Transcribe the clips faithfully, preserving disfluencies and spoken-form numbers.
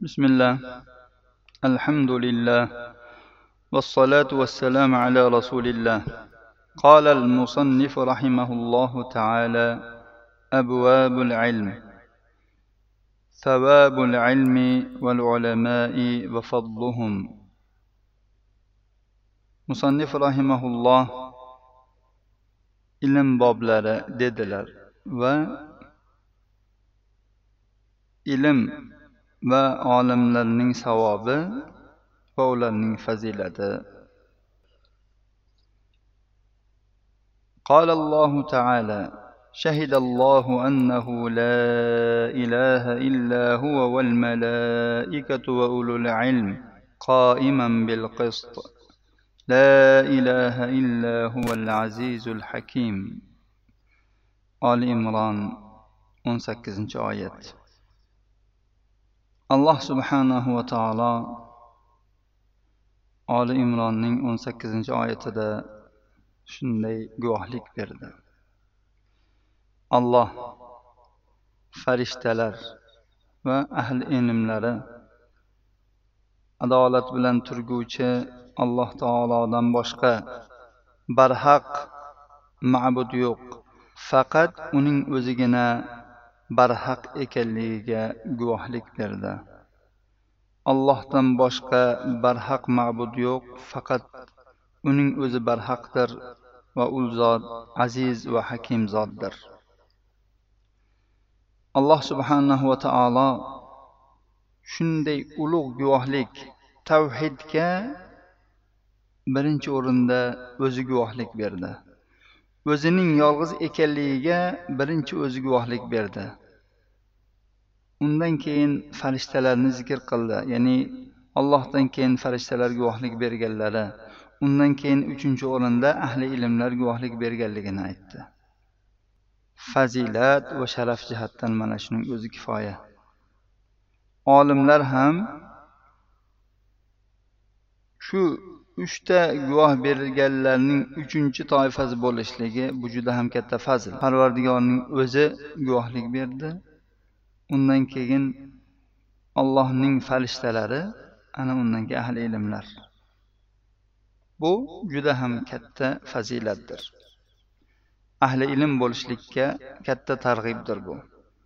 بسم الله الحمد لله والصلاة والسلام على رسول الله. قال المصنف رحمه الله تعالى: أبواب العلم. ثواب العلم والعلماء وفضلهم. مصنف رحمه الله ilm boblari dedilar va ilm va olimlarning savobi va ularning fazilati. قال الله تعالى: شهد الله أنه لا إله إلا هو والملائكة وأولو العلم قائما بالقسط لا إله إلا هو العزيز الحكيم. آل عمران o'n sakkizinchi oyat. Alloh subhanahu va taolo Ali Imronning o'n sakkizinchi oyatida shunday guvohlik berdi. Alloh, farishtalar va ahli ilmlari, adolat bilan turguvchi Alloh taolodan boshqa barhaq ma'bud yo'q, faqat uning o'zigina barhaq ekanligiga guvohlik berdi. Allohdan boshqa barhaq ma'bud yo'q, faqat uning o'zi barhaqdir va u zot aziz va hakim zotdir. Alloh subhanahu va taolo shunday ulug' guvohlik, tavhidga birinchi o'rinda o'zi guvohlik berdi. O'zining yolg'iz ekanligiga birinchi o'zi guvohlik berdi. Undan keyin farishtalarni zikr qildi, ya'ni Allohdan keyin farishtalar guvohlik berganlari, undan keyin uchinchi o'rinda ahli ilmlar guvohlik berganligini aytdi. Fazilat va sharaf jihatdan mana shuning o'zi kifoya. Olimlar ham shu uchta guvoh berganlarning uchinchi toifasi bo'lishligi bu juda ham katta fazil. Parvardigorning o'zi guvohlik berdi. Undan keyin Allohning farishtalari, ana undan keyin ahli ilmlar. Bu juda ham katta fazilatdir. Ahli ilm bo'lishlikka katta targ'ibdir bu.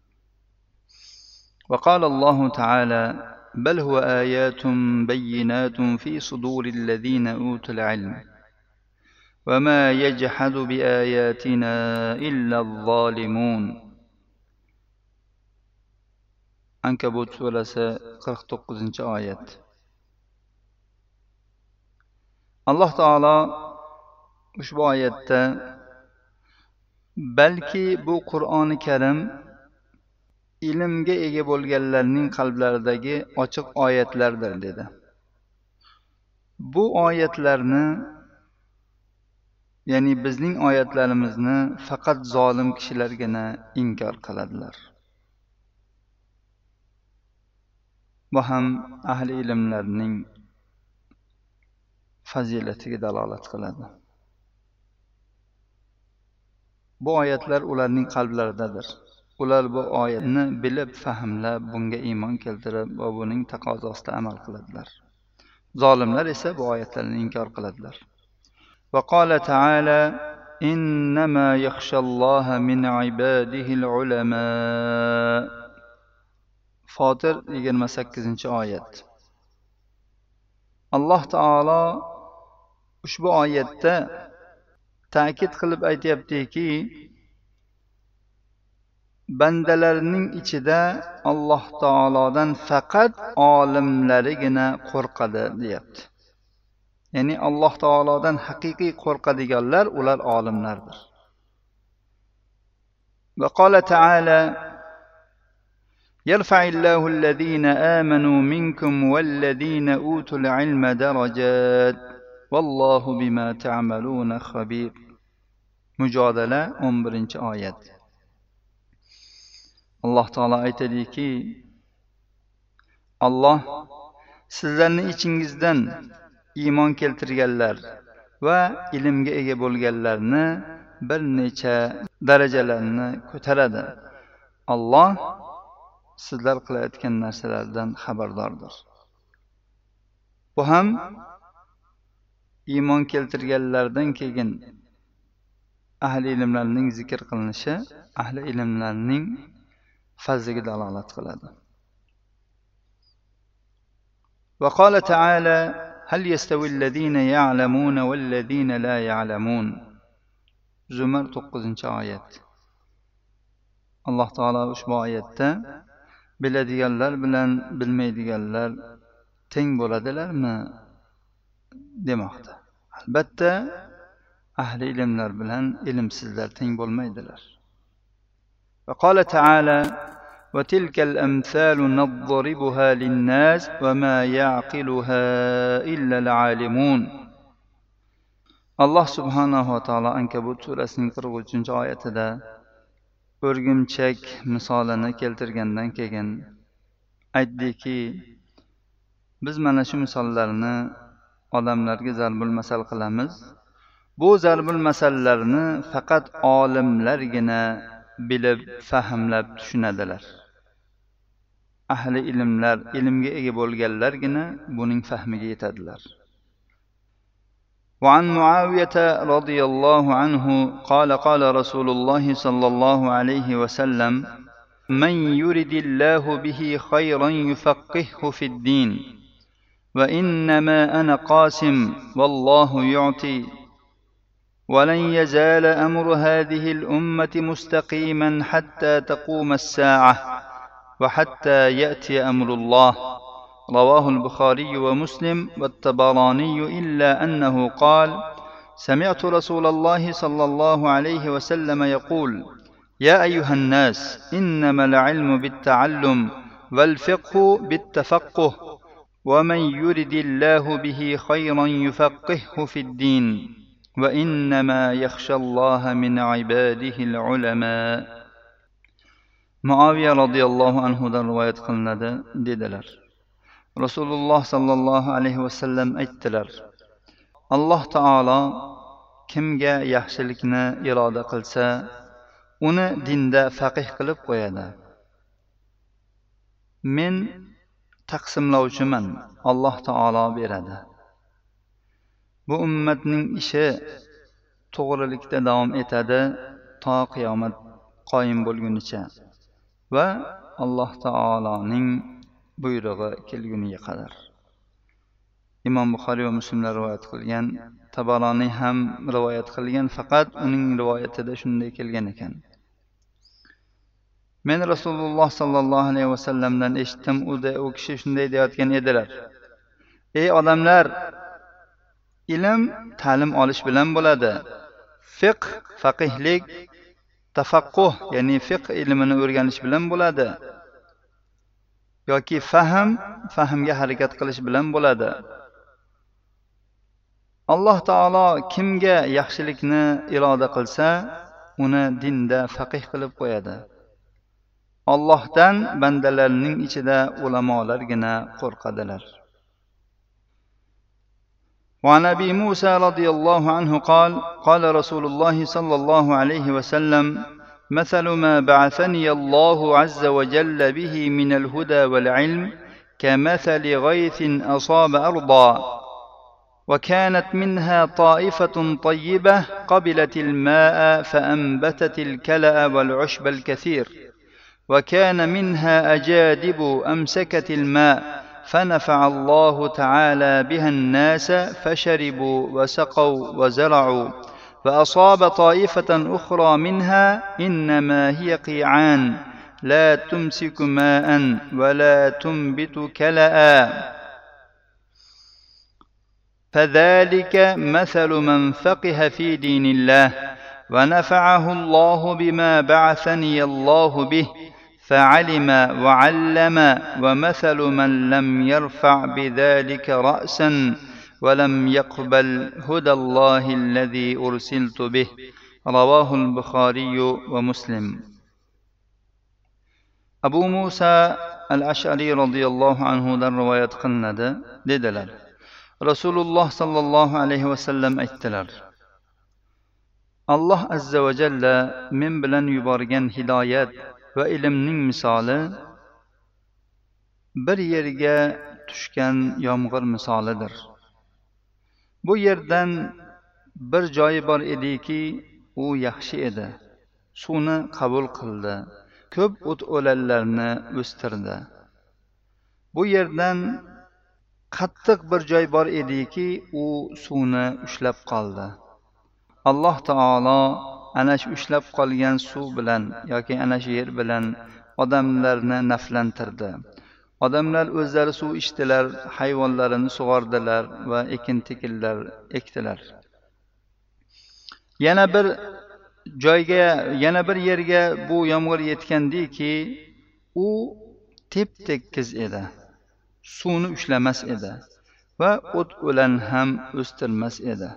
Va qala Allohu taala: بل هو آيات بينات في صدور الذين أوتوا العلم وما يجحد بآياتنا إلا الظالمون. Ankabut surasi qirq to'qqizinchi oyat. Alloh taolo ushbu oyatda balki bu Qur'oni Karim ilmga ega bo'lganlarning qalblaridagi ochiq oyatlardir dedi. Bu oyatlarni, ya'ni bizning oyatlarimizni faqat zolim kishilargina inkor qiladilar. Bu ham ahli ilmlarning fazilatiga dalolat qiladi. Bu oyatlar ularning qalblaridadir. Ular bu oyatni bilib, fahmlab, bunga iymon keltirib va buning taqozosida amal qiladilar. Zolimlar esa bu oyatlarni inkor qiladilar. Va qala ta'ala: innama yakhshalloha min ibadihil ulama. Fotir yigirma sakkizinchi oyat. Alloh taolo ushbu oyatda ta'kid qilib aytayaptiki, bandalarning ichida Alloh taolodan faqat olimlarigina qo'rqadi deyapti. Ya'ni Alloh taolodan haqiqiy qo'rqadiganlar ular olimlardir. Va qala ta'ala: yarfa'illohu allazina amanu minkum wallazina utul ilma darajat vallohu bima ta'maluna khabir. Mujodala o'n birinchi oyat. Alloh taolo aytadiki, Alloh sizlarning ichingizdan iymon keltirganlar va ilmga ega bo'lganlarni bir necha darajalarni ko'taradi. Alloh sizlar qilayotgan narsalardan xabardordir. Bu ham iymon keltirganlardan keyin ahli ilmlarning zikr qilinishi ahli ilmlarning fazliga dalolat qiladi. Va qala ta'ala hal yastavi'llazina ya'lamuna wallazina la ya'lamun. Zumar to'qqizinchi oyat. Alloh taolo ushbu oyatda biladiganlar bilan bilmaydiganlar teng bo'ladilarmi demoqda. Albatta ahli ilmlar bilan ilmsizlar teng bo'lmaydilar. Va qala ta'ala va tilkal amsalu nadribuha lin-nas va ma ya'qiluha illa al-alimun. Alloh subhanahu va taolo Ankabut surasining qirq uchinchi oyatida o'rgimchak misolini keltirgandan keyin aytdiki, biz mana shu misollarni odamlarga zarbul masal qilamiz. Bu zarbul masallarni faqat olimlargina bilib, fahmlab tushunadilar. Ahli ilmlar, ilmga ega bo'lganlargina buning fahmiga yetadilar. وعن معاوية رضي الله عنه قال قال رسول الله صلى الله عليه وسلم من يرد الله به خيرا يفقهه في الدين وإنما أنا قاسم والله يعطي ولن يزال أمر هذه الأمة مستقيما حتى تقوم الساعة وحتى يأتي أمر الله. رواه البخاري ومسلم والطبراني إلا أنه قال سمعت رسول الله صلى الله عليه وسلم يقول يا أيها الناس إنما العلم بالتعلم والفقه بالتفقه ومن يرد الله به خيرا يفقهه في الدين وإنما يخشى الله من عباده العلماء. Muaviya radhiyallohu anhudan rivoyat qilinadi dedilar. Rasululloh sallallohu alayhi vasallam aytdilar: Alloh taolo kimga yaxshilikni iroda qilsa, uni dinda faqih qilib qo'yadi. Men taqsimlovchiman, Alloh taolo beradi. Bu ummatning ishi to'g'rilikda davom etadi to qiyomat qoyim bo'lgunicha va Alloh taoloning buyrug'i kelguniga qadar. Imom Buxoriy va Muslimlar rivoyat qilgan, Tabaroniy ham rivoyat qilgan, faqat uning rivoyatida shunday kelgan ekan. Men Rasululloh sallallohu alayhi vasallamdan eshitdim, u kishi shunday deyotgan edilar: Ey odamlar, ilm ta'lim olish bilan bo'ladi. Fiqh, faqihlik, tafaqquh, ya'ni fiqh ilmini o'rganish bilan bo'ladi. yoki fahm, fahmga harakat qilish bilan bo'ladi. Alloh taolo kimga yaxshilikni iroda qilsa, uni dinda faqih qilib qo'yadi. Allohdan bandalarning ichida ulamolargina qo'rqadilar. وعن أبي موسى رضي الله عنه قال قال رسول الله صلى الله عليه وسلم مثل ما بعثني الله عز وجل به من الهدى والعلم كمثل غيث أصاب أرضا وكانت منها طائفة طيبة قبلت الماء فأنبتت الكلأ والعشب الكثير وكان منها أجادب أمسكت الماء فنفع الله تعالى بها الناس فشربوا وسقوا وزرعوا فأصاب طائفة أخرى منها إنما هي قيعان لا تمسك ماء ولا تنبت كلأ فذلك مثل من فقه في دين الله ونفعه الله بما بعثني الله به فعلم وعلم ومثل من لم يرفع بذلك رأسا ولم يقبل هدى الله الذي أرسلت به رواه البخاري ومسلم. Abu Musa al-Ash'ari radhiyallohu anhudan rivoyat qilinadi dedilar. Rasululloh sallallohu alayhi vasallam aytdilar: Alloh azza va jalla men bilan yuborgan hidoyat va ilmning misoli bir yerga tushgan yomg'ir misolidir. Bu yerdan bir joyi bor ediki, u yaxshi edi. Suvni qabul qildi. Ko'p o't o'lanlarni o'stirdi. Bu yerdan qattiq bir joy bor ediki, u suvni ushlab qoldi. Alloh taolo ana shu ushlab qolgan suv bilan yoki ana shu yer bilan odamlarni naflantirdi. Odamlar o'zlari suv ichdilar, hayvonlarini sug'ordilar va ekin-tekinlar ekdilar. Yana bir joyga, yana bir yerga bu yomg'ir yetgandiki, u tep-tekis edi. Suvni ushlamas edi va o't o'lan ham o'stirmas edi.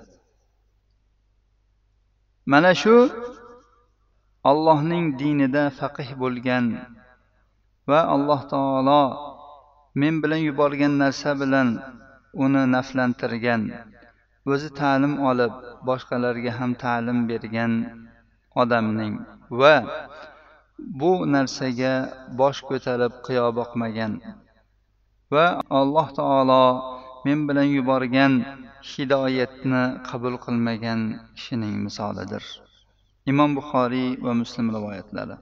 Mana shu Allohning dinida faqih bo'lgan va Alloh taolo men bilan yuborgan narsa bilan uni naflantirgan, o'zi ta'lim olib boshqalarga ham ta'lim bergan odamning va bu narsaga bosh ko'tarib qiyo boqmagan va Alloh taolo men bilan yuborgan hidoyatni qabul qilmagan kishining misolidir. Imom Buxoriy va Muslim rivoyatlari.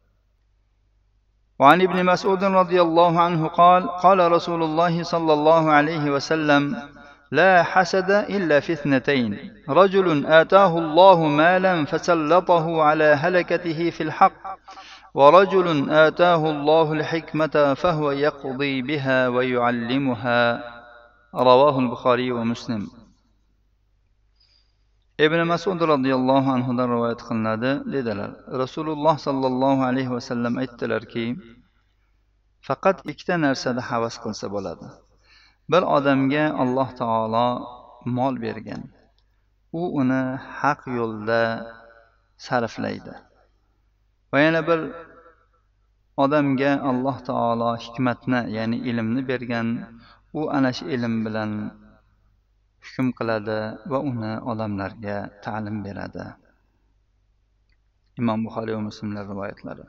وعن ابن مسعود رضي الله عنه قال قال رسول الله صلى الله عليه وسلم لا حسد إلا في اثنتين رجل آتاه الله مالا فسلطه على هلكته في الحق ورجل آتاه الله الحكمة فهو يقضي بها ويعلمها رواه البخاري ومسلم. Ibn Mas'ud radhiyallohu anhudan rivoyat qilinadi, dedilar. Rasululloh sallallohu alayhi va sallam aytdilarki, faqat ikkita narsada havas qilsa bo'ladi. Bir odamga Alloh taolo mol bergan. U uni haq yo'lda sarflaydi. Va yana bir odamga Alloh taolo hikmatni, ya'ni ilmni bergan. U ana shu ilm bilan hukm qiladi va uni odamlarga ta'lim beradi. Imom Buxoriy va Muslimlar rivoyatlari.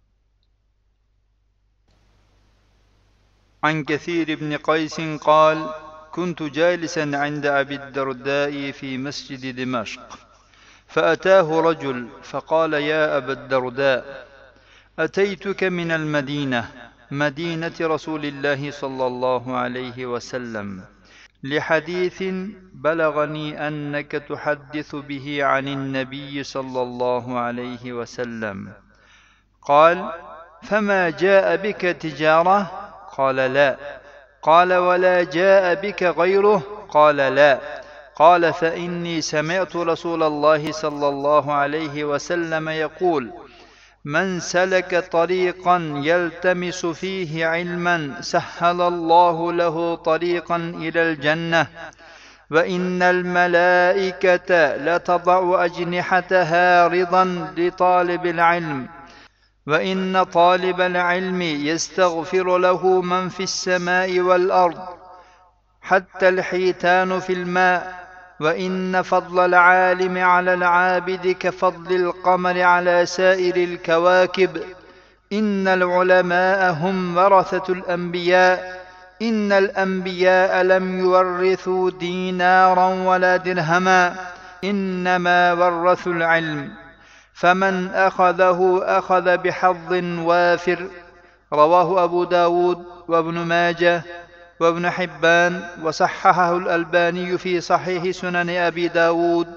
عن كثير بن قيس قال كنت جالسا عند أبي الدرداء في مسجد دمشق فأتاه رجل فقال يا أبا الدرداء أتيتك من المدينة مدينة رسول الله صلى الله عليه وسلم لحديث بلغني أنك تحدث به عن النبي صلى الله عليه وسلم. قال فما جاء بك تجارة؟ قال لا. قال ولا جاء بك غيره؟ قال لا. قال فإني سمعت رسول الله صلى الله عليه وسلم يقول من سلك طريقا يلتمس فيه علما سهل الله له طريقا إلى الجنة وإن الملائكة لتضع أجنحتها رضا لطالب العلم وإن طالب العلم يستغفر له من في السماء والأرض حتى الحيتان في الماء وإن فضل العالم على العابد كفضل القمر على سائر الكواكب إن العلماء هم ورثة الأنبياء إن الأنبياء لم يورثوا دينارا ولا درهما إنما ورثوا العلم فمن أخذه أخذ بحظ وافر. رواه أبو داود وابن ماجه وابن حبان وصححه الألباني في صحيح سنن أبي داود.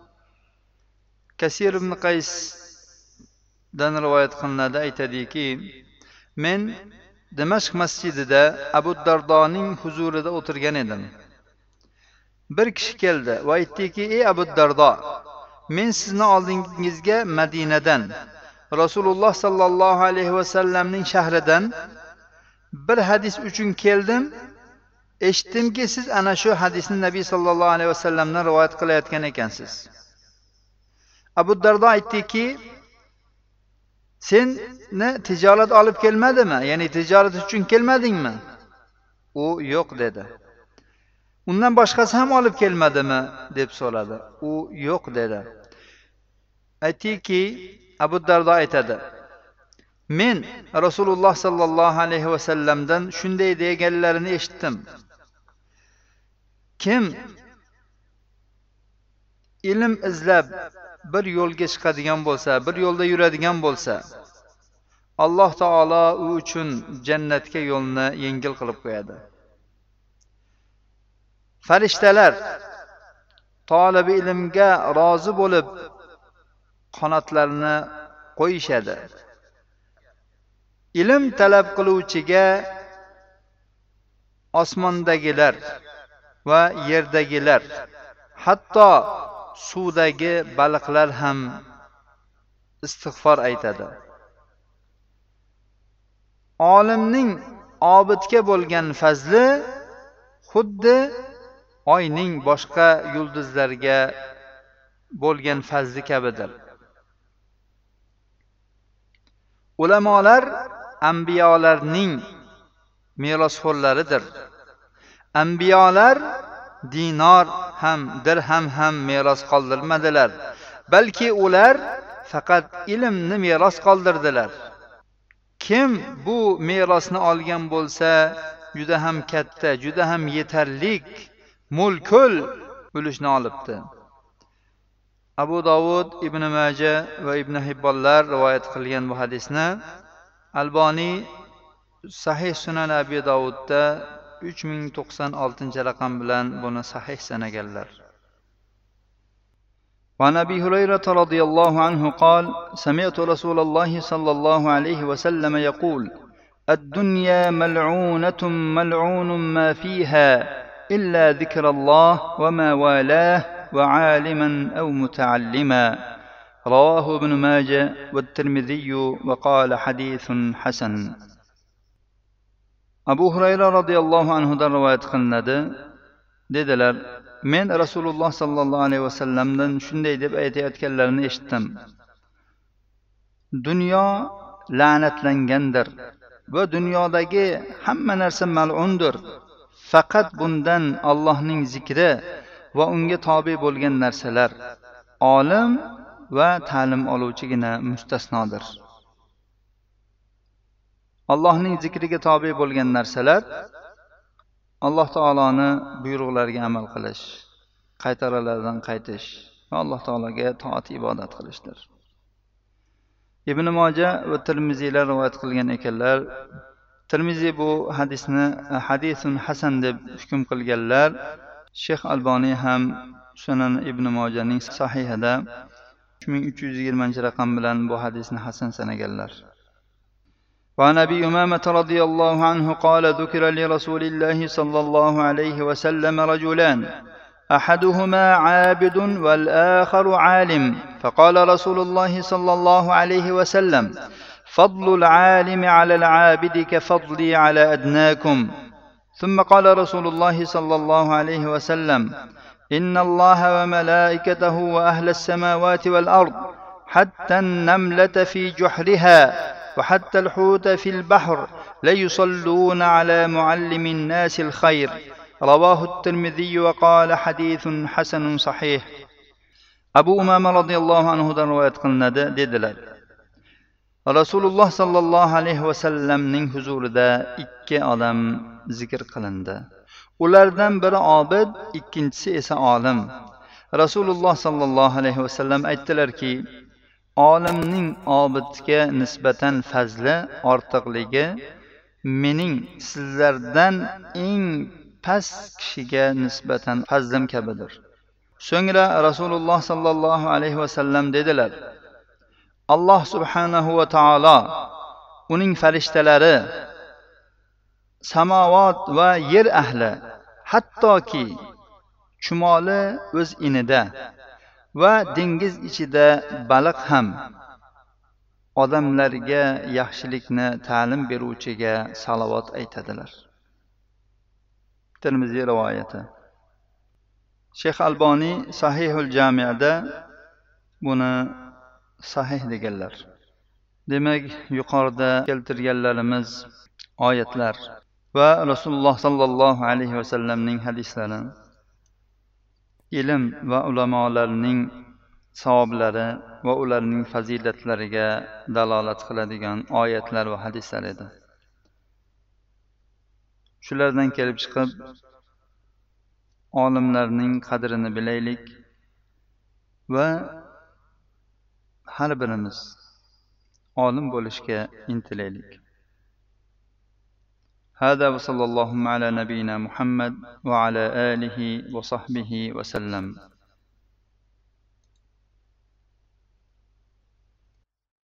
Kasir ibn Qays dan rivoyat qilinadi, aytadiki, men Dimashq masjidida Abu Dardoning huzurida o'tirgan edim. Bir kishi keldi va aytdiki, ey Abu Dardo, men sizni oldingizga Madinadan, Rasululloh sallallohu alayhi va sallamning shahridan bir hadis uchun keldim. Eshitdimki, siz ana shu hadisni Nabiy sallallohu alayhi va sallamdan rivoyat qilayotgan ekansiz. Abu Dardo aytdiki, seni tijorat olib kelmadimi? Ya'ni tijorat uchun kelmadingmi? U yo'q dedi. Undan boshqasi ham olib kelmadimi deb so'radi. U yo'q dedi. Aytdiki, Abu Dardo aytadi, men Rasululloh sallallohu alayhi vasallamdan shunday deganlarini eshitdim. Kim ilm izlab bir yo'lga chiqadigan bo'lsa, bir yo'lda yuradigan bo'lsa, Alloh taolo u uchun jannatga yo'lni yengil qilib qo'yadi. Farishtalar talab ilmga rozi bo'lib qanotlarini qo'yishadi. Ilm talab qiluvchiga osmondagilar va yerdagilar, hatto suvdagi baliqlar ham istig'for aytadi. Olimning obidga bo'lgan fazli xuddi oyning boshqa yulduzlarga bo'lgan fazli kabidir. Ulamolar anbiyolarning merosxo'rlaridir. Anbiyolar dinor ham, dirham ham meros qoldirmadilar, balki ular faqat ilmni meros qoldirdilar. Kim bu merosni olgan bo'lsa, juda ham katta, juda ham yetarlik, mulkul ulushni olibdi. Abu Dovud, Ibn Majah va Ibn Hibbonlar rivoyat qilgan bu hadisni Alboniy Sahih Sunan Abi Dovudda uch ming to'qson oltinchi raqam bilan buni sahih sanaganlar. وعن أبي هريرة رضي الله عنه قال سمعت رسول الله صلى الله عليه وسلم يقول الدنيا ملعونة ملعون ما فيها إلا ذكر الله وما والاه وعالما أو متعلما رواه ابن ماجه والترمذي وقال حديث حسن. Abu Hurayra radhiyallohu anhudan rivoyat qilinadi. Dedilar, men Rasululloh sallallohu alayhi vasallamdan shunday deb aytayotganlarini eshitdim. Dunyo la'natlangandir va dunyodagi hamma narsa mal'undir. Faqat bundan Allohning zikri va unga tobe bo'lgan narsalar, olim va ta'lim oluvchigina mustasnodir. Allohning zikriga tobe bo'lgan narsalar Alloh taoloni buyruqlariga amal qilish, qaytaralardan qaytish va Alloh taolaga toat ibodat qilishdir. Ibn Majah va Tirmiziylar rivoyat qilgan ekanlar. Tirmiziy bu hadisni hadisun hasan deb hukm qilganlar. Sheyx Alboniy ham Sunan Ibn Majahning sahihida uch ming uch yuz yigirmanchi raqam bilan bu hadisni hasan sanaganlar. وعن أبي أمامة رضي الله عنه قال ذكر لرسول الله صلى الله عليه وسلم رجلان أحدهما عابد والآخر عالم فقال رسول الله صلى الله عليه وسلم فضل العالم على العابد كفضلي على أدناكم. ثم قال رسول الله صلى الله عليه وسلم إن الله وملائكته وأهل السماوات والأرض حتى النملة في جحرها وحتى الحوت في البحر ليصلون على معلم الناس الخير. رواه الترمذي وقال حديث حسن صحيح. Abu Umama radhiyallohu anhudan rivoyat qilinadi, dedilar. Rasululloh sallallohu alayhi vasallamning huzurida ikki odam zikr qilindi. Ulardan biri obid, ikkinchisi esa olim. Rasululloh sallallohu alayhi vasallam aytdilarki, olimning obidga nisbatan fazli ortiqligi mening sizlardan eng past kishiga nisbatan fazlim kabidir. So'ngra Rasululloh sallallohu alayhi vasallam dedilar, Alloh subhanahu va taolo, uning farishtalari, samovat va yer ahli, hattoki chumoli o'z inida va dengiz ichida baliq ham odamlarga yaxshilikni ta'lim beruvchiga salovat aytadilar. Tirmiziy rivoyati. Sheyx Alboniy Sahihul Jami'da buni sahih deganlar. Demak, yuqorida keltirganlarimiz oyatlar va Rasululloh sallallohu alayhi vasallamning hadislari ilm va ulamolarning savoblari va ularning fazilatlariga dalolat qiladigan oyatlar va hadislar edi. Shulardan kelib chiqib olimlarning qadrini bilaylik va har birimiz olim bo'lishga intilaylik. هذا وصلى الله على نبينا محمد وعلى آله وصحبه وسلم.